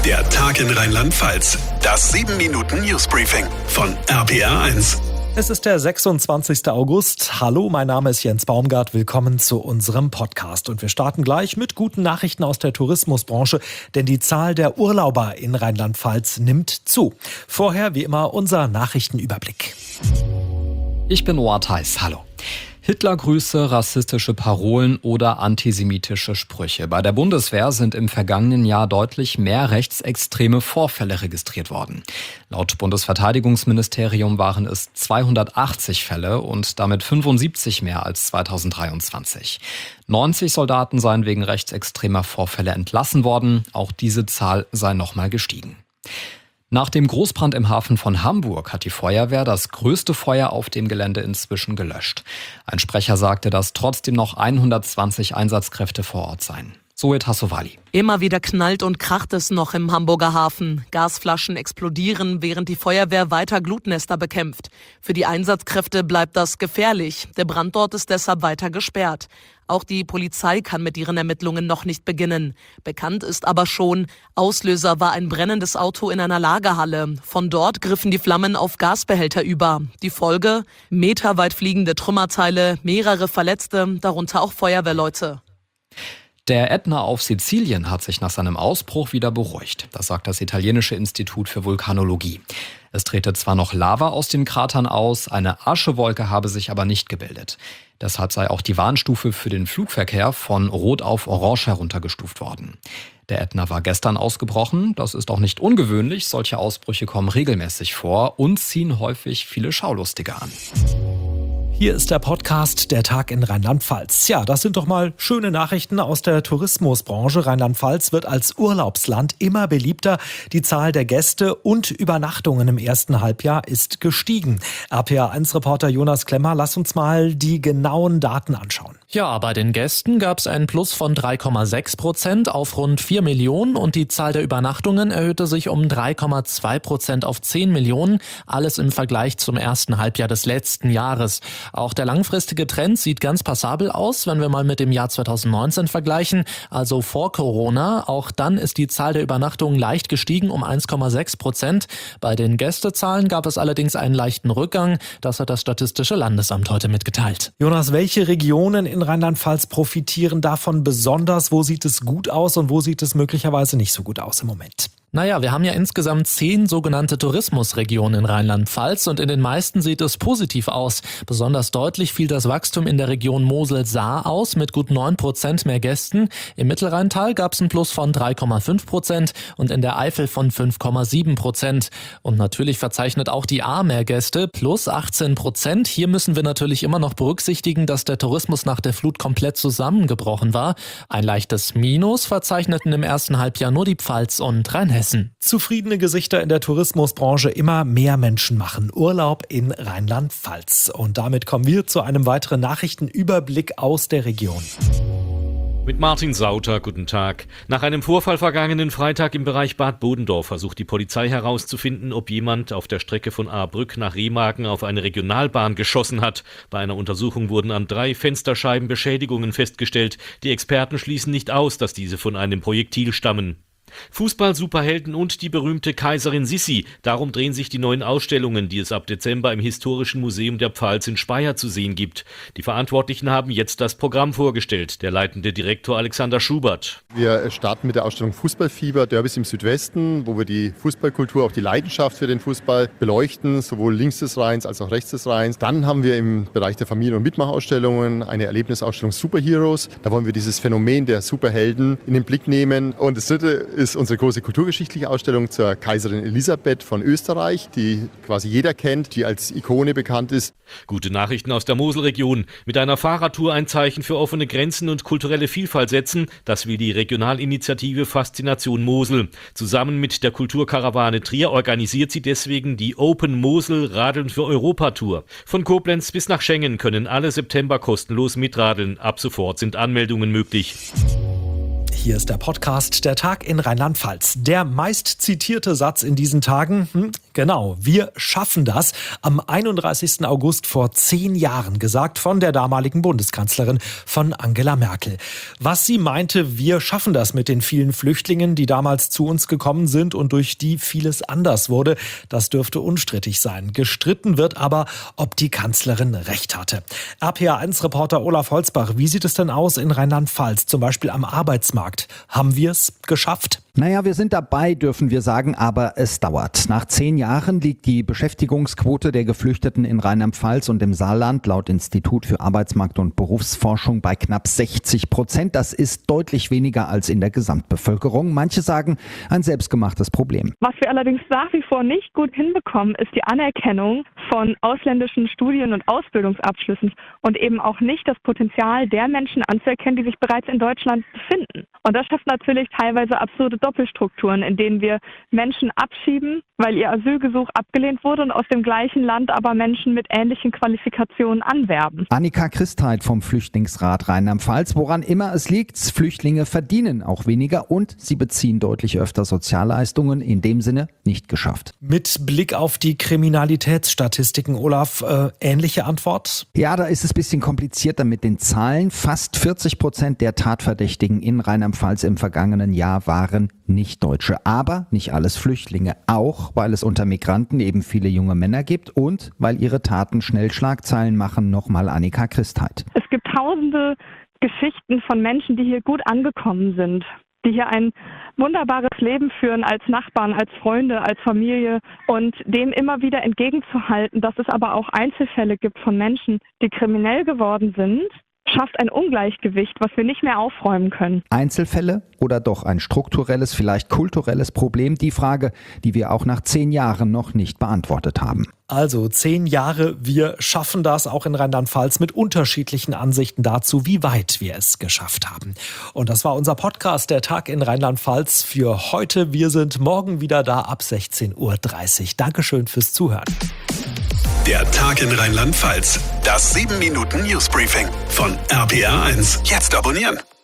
Der Tag in Rheinland-Pfalz. Das 7-Minuten-Newsbriefing von RPR1. Es ist der 26. August. Hallo, mein Name ist Jens Baumgart. Willkommen zu unserem Podcast. Und wir starten gleich mit guten Nachrichten aus der Tourismusbranche, denn die Zahl der Urlauber in Rheinland-Pfalz nimmt zu. Vorher, wie immer, unser Nachrichtenüberblick. Ich bin Noah Theis. Hallo. Hitlergrüße, rassistische Parolen oder antisemitische Sprüche. Bei der Bundeswehr sind im vergangenen Jahr deutlich mehr rechtsextreme Vorfälle registriert worden. Laut Bundesverteidigungsministerium waren es 280 Fälle und damit 75 mehr als 2023. 90 Soldaten seien wegen rechtsextremer Vorfälle entlassen worden. Auch diese Zahl sei nochmal gestiegen. Nach dem Großbrand im Hafen von Hamburg hat die Feuerwehr das größte Feuer auf dem Gelände inzwischen gelöscht. Ein Sprecher sagte, dass trotzdem noch 120 Einsatzkräfte vor Ort seien. Zoe Tassovali. Immer wieder knallt und kracht es noch im Hamburger Hafen. Gasflaschen explodieren, während die Feuerwehr weiter Glutnester bekämpft. Für die Einsatzkräfte bleibt das gefährlich. Der Brand dort ist deshalb weiter gesperrt. Auch die Polizei kann mit ihren Ermittlungen noch nicht beginnen. Bekannt ist aber schon, Auslöser war ein brennendes Auto in einer Lagerhalle. Von dort griffen die Flammen auf Gasbehälter über. Die Folge? Meterweit fliegende Trümmerteile, mehrere Verletzte, darunter auch Feuerwehrleute. Der Ätna auf Sizilien hat sich nach seinem Ausbruch wieder beruhigt. Das sagt das italienische Institut für Vulkanologie. Es trete zwar noch Lava aus den Kratern aus, eine Aschewolke habe sich aber nicht gebildet. Deshalb sei auch die Warnstufe für den Flugverkehr von Rot auf Orange heruntergestuft worden. Der Ätna war gestern ausgebrochen. Das ist auch nicht ungewöhnlich. Solche Ausbrüche kommen regelmäßig vor und ziehen häufig viele Schaulustige an. Hier ist der Podcast Der Tag in Rheinland-Pfalz. Ja, das sind doch mal schöne Nachrichten aus der Tourismusbranche. Rheinland-Pfalz wird als Urlaubsland immer beliebter. Die Zahl der Gäste und Übernachtungen im ersten Halbjahr ist gestiegen. RPR1-Reporter Jonas Klemmer, lass uns mal die genauen Daten anschauen. Ja, bei den Gästen gab es einen Plus von 3,6% auf rund 4 Millionen und die Zahl der Übernachtungen erhöhte sich um 3,2% auf 10 Millionen. Alles im Vergleich zum ersten Halbjahr des letzten Jahres. Auch der langfristige Trend sieht ganz passabel aus, wenn wir mal mit dem Jahr 2019 vergleichen, also vor Corona. Auch dann ist die Zahl der Übernachtungen leicht gestiegen um 1,6%. Bei den Gästezahlen gab es allerdings einen leichten Rückgang. Das hat das Statistische Landesamt heute mitgeteilt. Jonas, welche Regionen in Rheinland-Pfalz profitieren davon besonders? Wo sieht es gut aus und wo sieht es möglicherweise nicht so gut aus im Moment? Naja, wir haben ja insgesamt 10 sogenannte Tourismusregionen in Rheinland-Pfalz und in den meisten sieht es positiv aus. Besonders deutlich fiel das Wachstum in der Region Mosel-Saar aus mit gut 9% mehr Gästen. Im Mittelrheintal gab es einen Plus von 3,5% und in der Eifel von 5,7%. Und natürlich verzeichnet auch die Ahr mehr Gäste, plus 18%. Hier müssen wir natürlich immer noch berücksichtigen, dass der Tourismus nach der Flut komplett zusammengebrochen war. Ein leichtes Minus verzeichneten im ersten Halbjahr nur die Pfalz und Rheinhessen. Zufriedene Gesichter in der Tourismusbranche, immer mehr Menschen machen Urlaub in Rheinland-Pfalz. Und damit kommen wir zu einem weiteren Nachrichtenüberblick aus der Region. Mit Martin Sauter, guten Tag. Nach einem Vorfall vergangenen Freitag im Bereich Bad Bodendorf versucht die Polizei herauszufinden, ob jemand auf der Strecke von Ahrbrück nach Remagen auf eine Regionalbahn geschossen hat. Bei einer Untersuchung wurden an 3 Fensterscheiben Beschädigungen festgestellt. Die Experten schließen nicht aus, dass diese von einem Projektil stammen. Fußball-Superhelden und die berühmte Kaiserin Sissi. Darum drehen sich die neuen Ausstellungen, die es ab Dezember im Historischen Museum der Pfalz in Speyer zu sehen gibt. Die Verantwortlichen haben jetzt das Programm vorgestellt. Der leitende Direktor Alexander Schubert. Wir starten mit der Ausstellung Fußballfieber, Derbys im Südwesten, wo wir die Fußballkultur, auch die Leidenschaft für den Fußball beleuchten, sowohl links des Rheins als auch rechts des Rheins. Dann haben wir im Bereich der Familien- und Mitmachausstellungen eine Erlebnisausstellung Superheroes. Da wollen wir dieses Phänomen der Superhelden in den Blick nehmen. Und das dritte ist unsere große kulturgeschichtliche Ausstellung zur Kaiserin Elisabeth von Österreich, die quasi jeder kennt, die als Ikone bekannt ist. Gute Nachrichten aus der Moselregion. Mit einer Fahrradtour ein Zeichen für offene Grenzen und kulturelle Vielfalt setzen, das will die Regionalinitiative Faszination Mosel. Zusammen mit der Kulturkarawane Trier organisiert sie deswegen die Open Mosel Radeln für Europa Tour. Von Koblenz bis nach Schengen können alle September kostenlos mitradeln. Ab sofort sind Anmeldungen möglich. Hier ist der Podcast Der Tag in Rheinland-Pfalz. Der meistzitierte Satz in diesen Tagen, genau, wir schaffen das, am 31. August vor 10 Jahren, gesagt von der damaligen Bundeskanzlerin, von Angela Merkel. Was sie meinte, wir schaffen das mit den vielen Flüchtlingen, die damals zu uns gekommen sind und durch die vieles anders wurde, das dürfte unstrittig sein. Gestritten wird aber, ob die Kanzlerin recht hatte. RPA1-Reporter Olaf Holzbach, wie sieht es denn aus in Rheinland-Pfalz, zum Beispiel am Arbeitsmarkt? Haben wir es geschafft? Naja, wir sind dabei, dürfen wir sagen, aber es dauert. Nach 10 Jahren liegt die Beschäftigungsquote der Geflüchteten in Rheinland-Pfalz und im Saarland laut Institut für Arbeitsmarkt- und Berufsforschung bei knapp 60%. Das ist deutlich weniger als in der Gesamtbevölkerung. Manche sagen, ein selbstgemachtes Problem. Was wir allerdings nach wie vor nicht gut hinbekommen, ist die Anerkennung von ausländischen Studien- und Ausbildungsabschlüssen und eben auch nicht das Potenzial der Menschen anzuerkennen, die sich bereits in Deutschland befinden. Und das schafft natürlich teilweise absurde Doppelstrukturen, in denen wir Menschen abschieben, weil ihr Asylgesuch abgelehnt wurde und aus dem gleichen Land aber Menschen mit ähnlichen Qualifikationen anwerben. Annika Christheit vom Flüchtlingsrat Rheinland-Pfalz. Woran immer es liegt, Flüchtlinge verdienen auch weniger und sie beziehen deutlich öfter Sozialleistungen. In dem Sinne nicht geschafft. Mit Blick auf die Kriminalitätsstatistiken, Olaf, ähnliche Antwort? Ja, da ist es ein bisschen komplizierter mit den Zahlen. Fast 40% der Tatverdächtigen in Rheinland-Pfalz im vergangenen Jahr waren Nicht-Deutsche. Aber nicht alles Flüchtlinge. Auch, weil es unter Migranten eben viele junge Männer gibt und weil ihre Taten schnell Schlagzeilen machen. Nochmal Annika Christheit. Es gibt tausende Geschichten von Menschen, die hier gut angekommen sind, die hier ein wunderbares Leben führen als Nachbarn, als Freunde, als Familie und dem immer wieder entgegenzuhalten, dass es aber auch Einzelfälle gibt von Menschen, die kriminell geworden sind, schafft ein Ungleichgewicht, was wir nicht mehr aufräumen können. Einzelfälle oder doch ein strukturelles, vielleicht kulturelles Problem? Die Frage, die wir auch nach 10 Jahren noch nicht beantwortet haben. Also 10 Jahre, wir schaffen das auch in Rheinland-Pfalz mit unterschiedlichen Ansichten dazu, wie weit wir es geschafft haben. Und das war unser Podcast, der Tag in Rheinland-Pfalz für heute. Wir sind morgen wieder da ab 16:30 Uhr. Dankeschön fürs Zuhören. Der Tag in Rheinland-Pfalz. Das 7-Minuten-Newsbriefing von RPA1. Jetzt abonnieren.